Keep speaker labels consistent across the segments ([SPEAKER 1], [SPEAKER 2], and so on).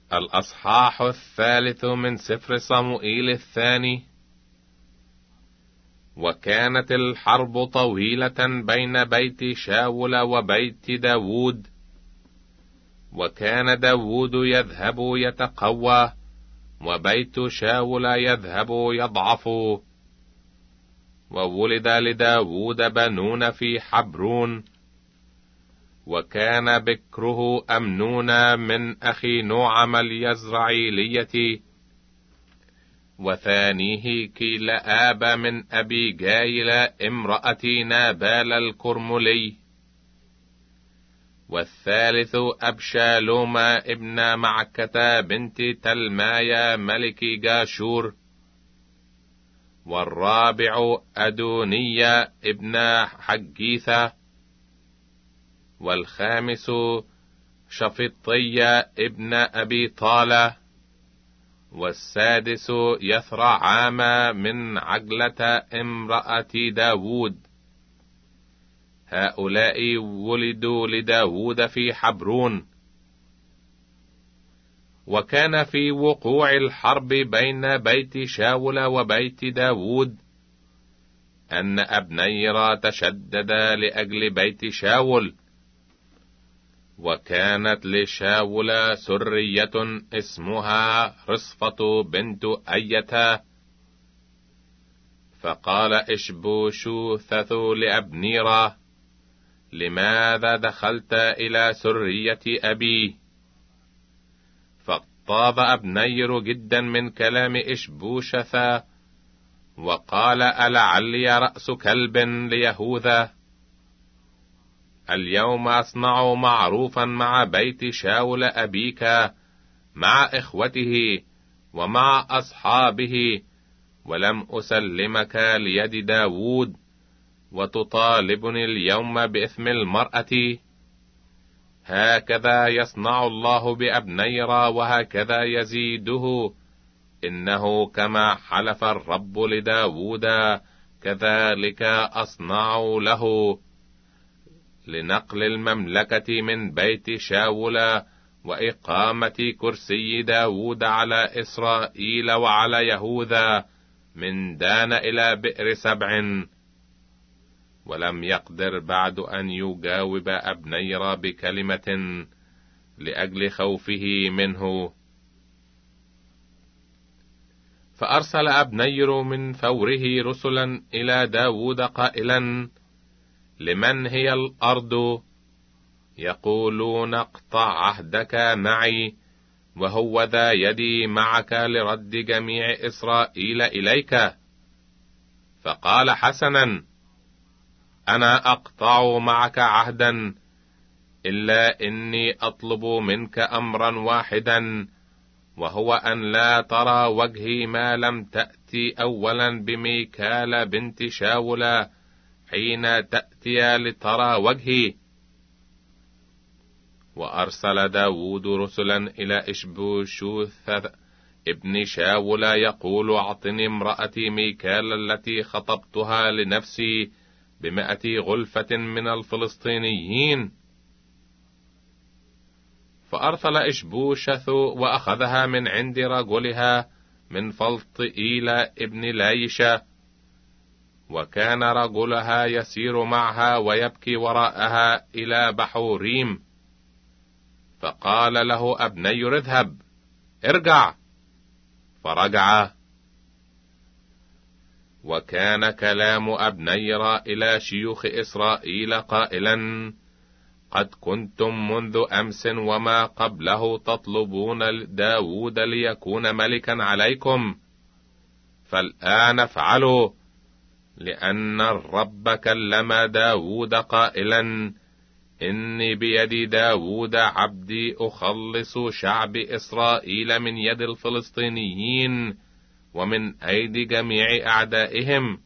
[SPEAKER 1] الأصحاح 3 من سفر صموئيل الثاني. وكانت الحرب طويلة بين بيت شاول وبيت داود، وكان داود يذهب يتقوى، وبيت شاول يذهب يضعف. وولد لداود بنون في حبرون، وكان بكره أمنون من أخي نعم اليزرعيلية، وثانيه كيلآب من أبي جايل امرأة نابال الكرملي، والثالث أبشالوم ابن معكة بنت تلمايا ملك جاشور، والرابع أدونية ابن حجيثة، والخامس شفطية ابن أبي طالة، والسادس يثرعام من عجلة امرأة داود. هؤلاء ولدوا لداود في حبرون. وكان في وقوع الحرب بين بيت شاول وبيت داود أن أبنير تشدد لأجل بيت شاول، وكانت لشاول سرية اسمها رصفة بنت أيتا، فقال إشبوشوث لأبنير: لماذا دخلت إلى سرية أبي؟ فاغتاظ أبنير جدا من كلام إشبوشث، وقال: ألعلي رأس كلب ليهوذا؟ اليوم أصنع معروفا مع بيت شاول أبيك، مع إخوته ومع أصحابه، ولم أسلمك ليد داود، وتطالبني اليوم بإثم المرأة. هكذا يصنع الله بأبنير، وهكذا يزيده، إنه كما حلف الرب لداود كذلك أصنع له، لنقل المملكة من بيت شاول، وإقامة كرسي داود على إسرائيل وعلى يهوذا، من دان إلى بئر سبع. ولم يقدر بعد أن يجاوب أبنير بكلمة لأجل خوفه منه. فأرسل أبنير من فوره رسلا إلى داود قائلا: لمن هي الأرض؟ يقولون: اقطع عهدك معي، وهو ذا يدي معك لرد جميع إسرائيل إليك. فقال: حسنا، أنا أقطع معك عهدا، إلا إني أطلب منك أمرا واحدا، وهو أن لا ترى وجهي ما لم تأتي أولا بميكال بنت شاول حين تأتي لترى وجهي. وأرسل داود رسلا إلى إشبوشوث ابن شاول يقول: أعطني امرأتي ميكال التي خطبتها لنفسي ب100 غلفة من الفلسطينيين. فأرسل إشبوشث وأخذها من عند رجلها من فلطئيل ابن لايشة، وكان رجلها يسير معها ويبكي وراءها إلى بحوريم. فقال له أبنير: اذهب، ارجع. فرجع. وكان كلام أبنير إلى شيوخ إسرائيل قائلا: قد كنتم منذ أمس وما قبله تطلبون داود ليكون ملكا عليكم، فالآن افعلوا، لأن الرب كلم داود قائلا: إني بيد داود عبدي أخلص شعب إسرائيل من يد الفلسطينيين ومن أيدي جميع أعدائهم.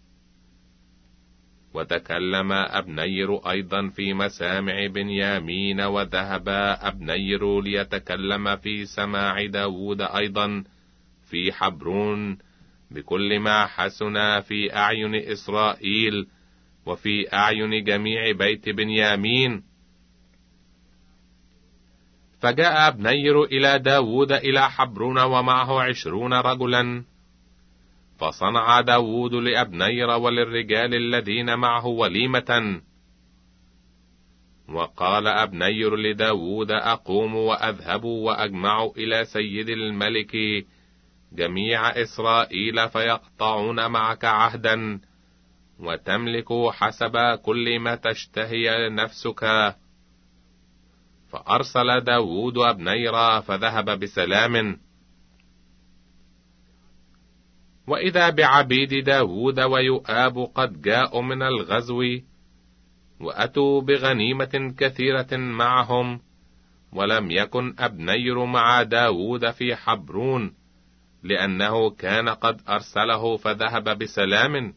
[SPEAKER 1] وتكلم أبنير أيضا في مسامع بنيامين، وذهب أبنير ليتكلم في سماع داود أيضا في حبرون بكل ما حسن في أعين إسرائيل وفي أعين جميع بيت بنيامين. فجاء أبنير إلى داود إلى حبرون ومعه 20 رجلا. فصنع داود لأبنير وللرجال الذين معه وليمة. وقال أبنير لداود: أقوم وأذهب وأجمع إلى سيد الملك جميع إسرائيل فيقطعون معك عهدا، وتملك حسب كل ما تشتهي نفسك. فأرسل داود أبنير فذهب بسلام. وإذا بعبيد داود ويؤاب قد جاءوا من الغزو، وأتوا بغنيمة كثيرة معهم، ولم يكن أبنير مع داود في حبرون، لأنه كان قد أرسله فذهب بسلام.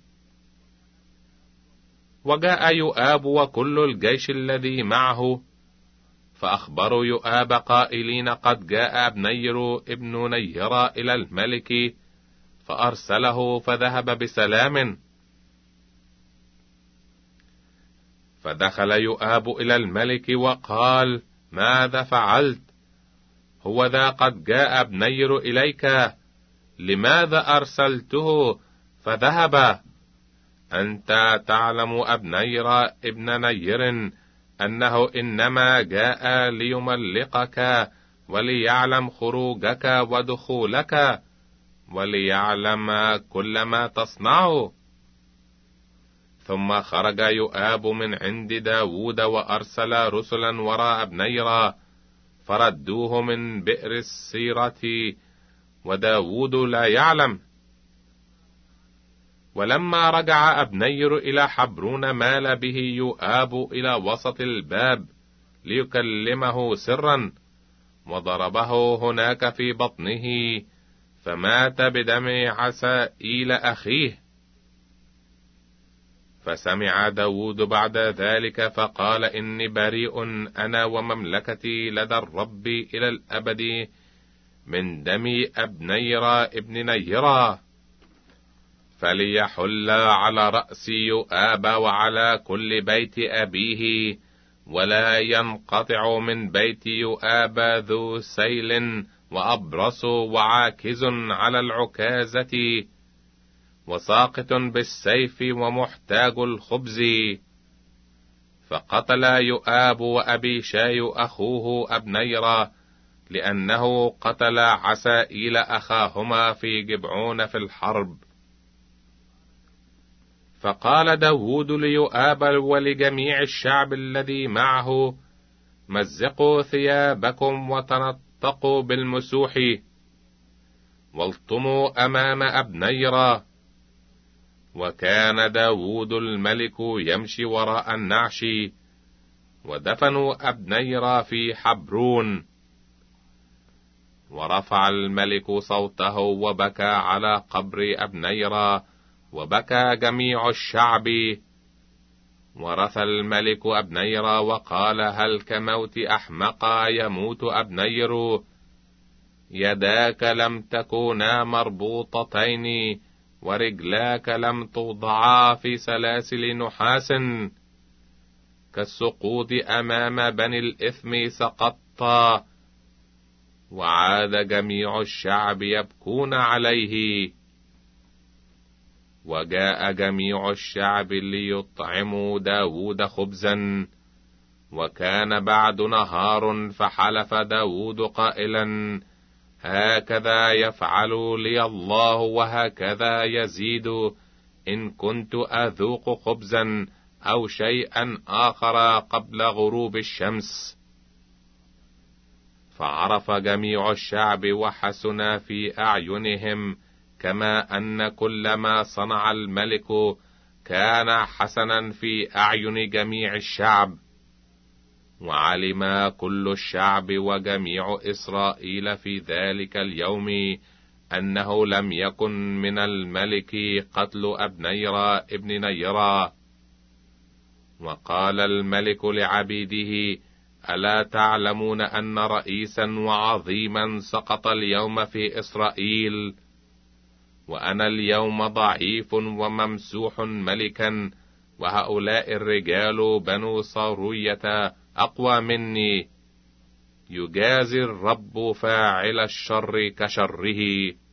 [SPEAKER 1] وجاء يؤاب وكل الجيش الذي معه، فأخبروا يؤاب قائلين: قد جاء أبنير ابن نيرة إلى الملك، فأرسله فذهب بسلام. فدخل يؤاب إلى الملك وقال: ماذا فعلت؟ هو ذا قد جاء أبنير إليك، لماذا أرسلته فذهب؟ أنت تعلم أبنير ابن نير أنه إنما جاء ليملقك، وليعلم خروجك ودخولك، وليعلم كل ما تصنعه. ثم خرج يؤاب من عند داود وأرسل رسلا وراء أبنير، فردوه من بئر السيرة، وداود لا يعلم. ولما رجع أبنير إلى حبرون مال به يؤاب إلى وسط الباب ليكلمه سرا، وضربه هناك في بطنه، فمات بدم عسائيل أخيه. فسمع داود بعد ذلك فقال: إني بريء أنا ومملكتي لدى الرب إلى الأبد من دم أبنير ابن نيرة، فليحل على رأس يؤاب وعلى كل بيت أبيه، ولا ينقطع من بيت يؤاب ذو سيل وأبرص وعاكز على العكازة، وساقط بالسيف ومحتاج الخبز. فقتل يؤاب وأبيشاي أخوه أبنير، لأنه قتل عسائيل أخاهما في جبعون في الحرب. فقال داود ليؤاب ولجميع الشعب الذي معه: مزقوا ثيابكم وتنطقوا بالمسوح، والطموا أمام أبنير. وكان داود الملك يمشي وراء النعش، ودفنوا أبنير في حبرون. ورفع الملك صوته وبكى على قبر أبنير، وبكى جميع الشعب. ورث الملك أبنير وقال: هل كموت أحمق يموت أبنير؟ يداك لم تكونا مربوطتين، ورجلاك لم توضعا في سلاسل نحاس. كالسقوط أمام بني الإثم سقطتا. وعاد جميع الشعب يبكون عليه. وجاء جميع الشعب ليطعموا داود خبزا. وكان بعد نهار، فحلف داود قائلا: هكذا يفعل لي الله، وهكذا يزيد، إن كنت أذوق خبزا أو شيئا آخر قبل غروب الشمس. فعرف جميع الشعب وحسن في أعينهم، كما أن كل ما صنع الملك كان حسنا في أعين جميع الشعب. وعلم كل الشعب وجميع إسرائيل في ذلك اليوم أنه لم يكن من الملك قتل أبنير ابن نيرة. وقال الملك لعبيده: ألا تعلمون أن رئيسا وعظيما سقط اليوم في إسرائيل؟ وأنا اليوم ضعيف وممسوح ملكا، وهؤلاء الرجال بنو صاروية أقوى مني. يجازي الرب فاعل الشر كشره